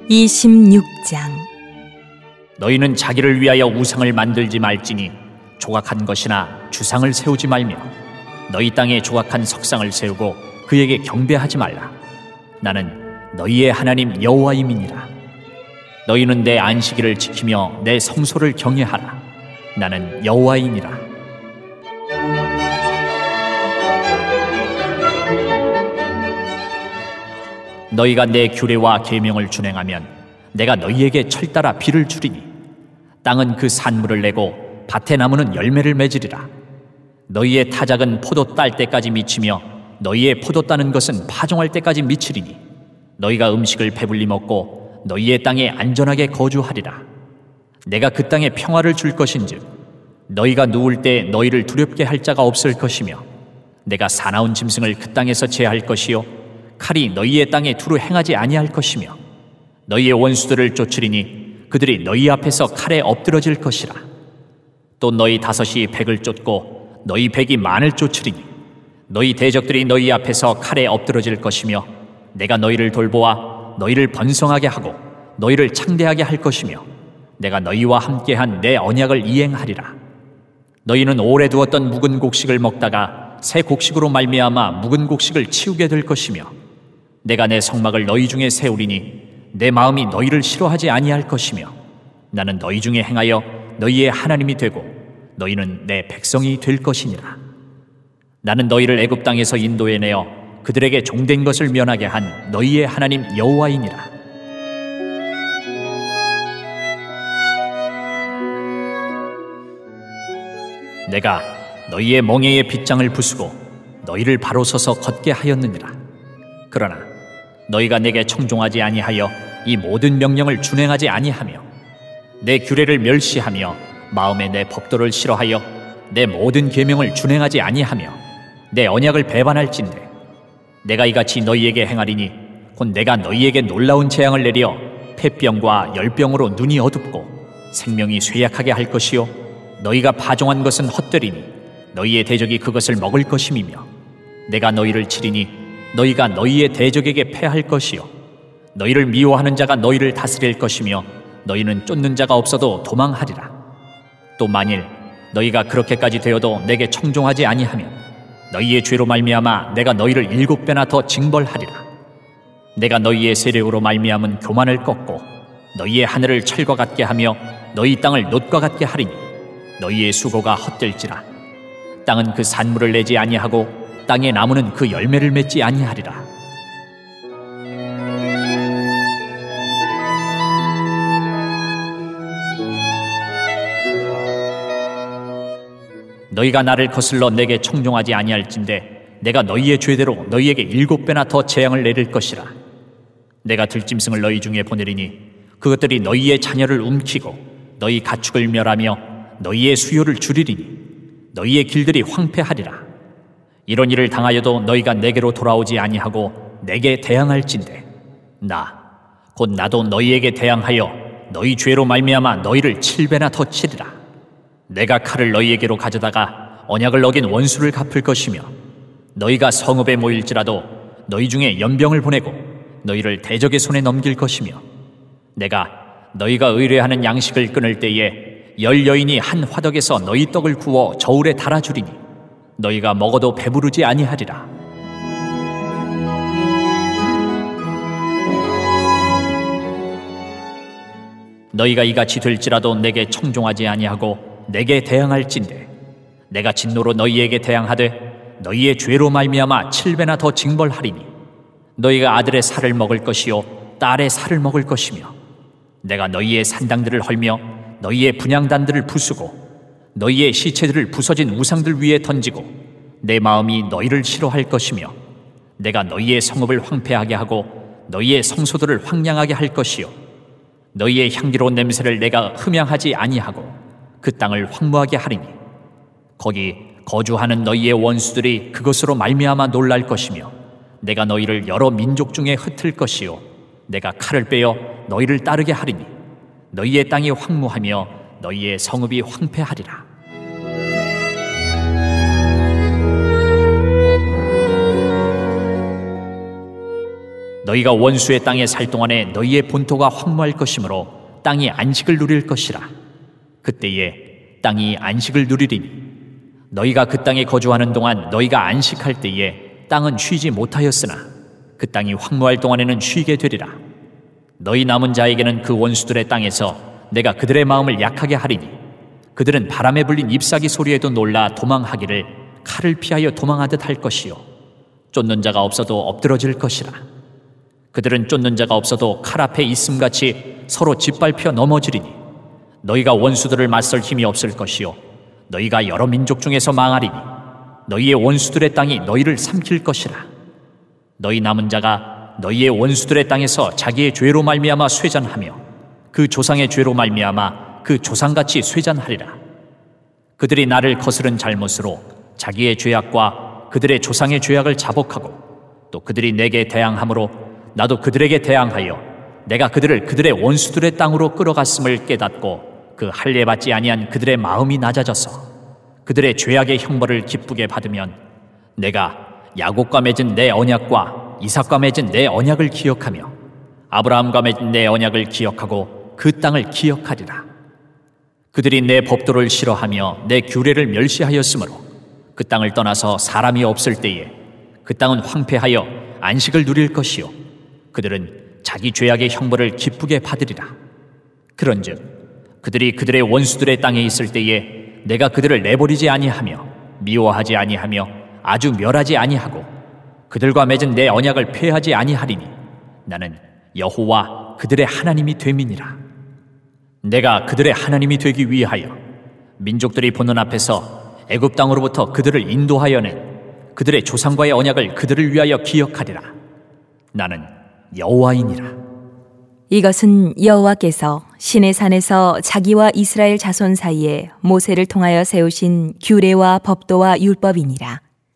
26장. 너희는 자기를 위하여 우상을 만들지 말지니 조각한 것이나 주상을 세우지 말며 너희 땅에 조각한 석상을 세우고 그에게 경배하지 말라. 나는 너희의 하나님 여호와임이니라. 너희는 내 안식일을 지키며 내 성소를 경외하라. 나는 여호와이니라. 너희가 내 규례와 계명을 준행하면 내가 너희에게 철따라 비를 주리니 땅은 그 산물을 내고 밭의 나무는 열매를 맺으리라. 너희의 타작은 포도 딸 때까지 미치며 너희의 포도 따는 것은 파종할 때까지 미치리니 너희가 음식을 배불리 먹고 너희의 땅에 안전하게 거주하리라. 내가 그 땅에 평화를 줄 것인즉 너희가 누울 때 너희를 두렵게 할 자가 없을 것이며 내가 사나운 짐승을 그 땅에서 제할 것이요 칼이 너희의 땅에 두루 행하지 아니할 것이며 너희의 원수들을 쫓으리니 그들이 너희 앞에서 칼에 엎드러질 것이라. 또 너희 다섯이 백을 쫓고 너희 백이 만을 쫓으리니 너희 대적들이 너희 앞에서 칼에 엎드러질 것이며 내가 너희를 돌보아 너희를 번성하게 하고 너희를 창대하게 할 것이며 내가 너희와 함께한 내 언약을 이행하리라. 너희는 오래 두었던 묵은 곡식을 먹다가 새 곡식으로 말미암아 묵은 곡식을 치우게 될 것이며 내가 내 성막을 너희 중에 세우리니 내 마음이 너희를 싫어하지 아니할 것이며 나는 너희 중에 행하여 너희의 하나님이 되고 너희는 내 백성이 될 것이니라. 나는 너희를 애굽 땅에서 인도해내어 그들에게 종된 것을 면하게 한 너희의 하나님 여호와이니라. 내가 너희의 멍에의 빗장을 부수고 너희를 바로 서서 걷게 하였느니라. 그러나 너희가 내게 청종하지 아니하여 이 모든 명령을 준행하지 아니하며 내 규례를 멸시하며 마음에 내 법도를 싫어하여 내 모든 계명을 준행하지 아니하며 내 언약을 배반할진대 내가 이같이 너희에게 행하리니 곧 내가 너희에게 놀라운 재앙을 내려 폐병과 열병으로 눈이 어둡고 생명이 쇠약하게 할 것이요 너희가 파종한 것은 헛되리니 너희의 대적이 그것을 먹을 것임이며 내가 너희를 치리니 너희가 너희의 대적에게 패할 것이요 너희를 미워하는 자가 너희를 다스릴 것이며 너희는 쫓는 자가 없어도 도망하리라. 또 만일 너희가 그렇게까지 되어도 내게 청종하지 아니하면 너희의 죄로 말미암아 내가 너희를 7배나 더 징벌하리라. 내가 너희의 세력으로 말미암은 교만을 꺾고 너희의 하늘을 철과 같게 하며 너희 땅을 놋과 같게 하리니 너희의 수고가 헛될지라. 땅은 그 산물을 내지 아니하고 땅의 나무는 그 열매를 맺지 아니하리라. 너희가 나를 거슬러 내게 청종하지 아니할진대 내가 너희의 죄대로 너희에게 7배나 더 재앙을 내릴 것이라. 내가 들짐승을 너희 중에 보내리니 그것들이 너희의 자녀를 움키고 너희 가축을 멸하며 너희의 수요를 줄이리니 너희의 길들이 황폐하리라. 이런 일을 당하여도 너희가 내게로 돌아오지 아니하고 내게 대항할진대 곧 나도 너희에게 대항하여 너희 죄로 말미암아 너희를 7배나 더 치리라. 내가 칼을 너희에게로 가져다가 언약을 어긴 원수를 갚을 것이며 너희가 성읍에 모일지라도 너희 중에 연병을 보내고 너희를 대적의 손에 넘길 것이며 내가 너희가 의뢰하는 양식을 끊을 때에 10 여인이 한 화덕에서 너희 떡을 구워 저울에 달아주리니 너희가 먹어도 배부르지 아니하리라. 너희가 이같이 될지라도 내게 청종하지 아니하고 내게 대항할진대 내가 진노로 너희에게 대항하되 너희의 죄로 말미암아 7배나 더 징벌하리니 너희가 아들의 살을 먹을 것이요 딸의 살을 먹을 것이며 내가 너희의 산당들을 헐며 너희의 분향단들을 부수고 너희의 시체들을 부서진 우상들 위에 던지고 내 마음이 너희를 싫어할 것이며 내가 너희의 성읍을 황폐하게 하고 너희의 성소들을 황량하게 할 것이요 너희의 향기로운 냄새를 내가 흠양하지 아니하고 그 땅을 황무하게 하리니 거기 거주하는 너희의 원수들이 그것으로 말미암아 놀랄 것이며 내가 너희를 여러 민족 중에 흩을 것이요 내가 칼을 빼어 너희를 따르게 하리니 너희의 땅이 황무하며 너희의 성읍이 황폐하리라. 너희가 원수의 땅에 살 동안에 너희의 본토가 황무할 것이므로 땅이 안식을 누릴 것이라. 그때에 땅이 안식을 누리리니 너희가 그 땅에 거주하는 동안 너희가 안식할 때에 땅은 쉬지 못하였으나 그 땅이 황무할 동안에는 쉬게 되리라. 너희 남은 자에게는 그 원수들의 땅에서 내가 그들의 마음을 약하게 하리니 그들은 바람에 불린 잎사귀 소리에도 놀라 도망하기를 칼을 피하여 도망하듯 할 것이요 쫓는 자가 없어도 엎드러질 것이라. 그들은 쫓는 자가 없어도 칼 앞에 있음같이 서로 짓밟혀 넘어지리니 너희가 원수들을 맞설 힘이 없을 것이요 너희가 여러 민족 중에서 망하리니 너희의 원수들의 땅이 너희를 삼킬 것이라. 너희 남은 자가 너희의 원수들의 땅에서 자기의 죄로 말미암아 쇠잔하며 그 조상의 죄로 말미암아 그 조상같이 쇠잔하리라. 그들이 나를 거스른 잘못으로 자기의 죄악과 그들의 조상의 죄악을 자복하고 또 그들이 내게 대항함으로 나도 그들에게 대항하여 내가 그들을 그들의 원수들의 땅으로 끌어갔음을 깨닫고 그 할례 받지 아니한 그들의 마음이 낮아져서 그들의 죄악의 형벌을 기쁘게 받으면 내가 야곱과 맺은 내 언약과 이삭과 맺은 내 언약을 기억하며 아브라함과 맺은 내 언약을 기억하고 그 땅을 기억하리라. 그들이 내 법도를 싫어하며 내 규례를 멸시하였으므로 그 땅을 떠나서 사람이 없을 때에 그 땅은 황폐하여 안식을 누릴 것이요 그들은 자기 죄악의 형벌을 기쁘게 받으리라. 그런즉 그들이 그들의 원수들의 땅에 있을 때에 내가 그들을 내버리지 아니하며 미워하지 아니하며 아주 멸하지 아니하고 그들과 맺은 내 언약을 폐하지 아니하리니 나는 여호와 그들의 하나님이 됨이니라. 내가 그들의 하나님이 되기 위하여 민족들이 보는 앞에서 애굽 땅으로부터 그들을 인도하여 낸 그들의 조상과의 언약을 그들을 위하여 기억하리라. 나는 여호와이니라. 이것은 여호와께서 시내산에서 자기와 이스라엘 자손 사이에 모세를 통하여 세우신 규례와 법도와 율법이니라.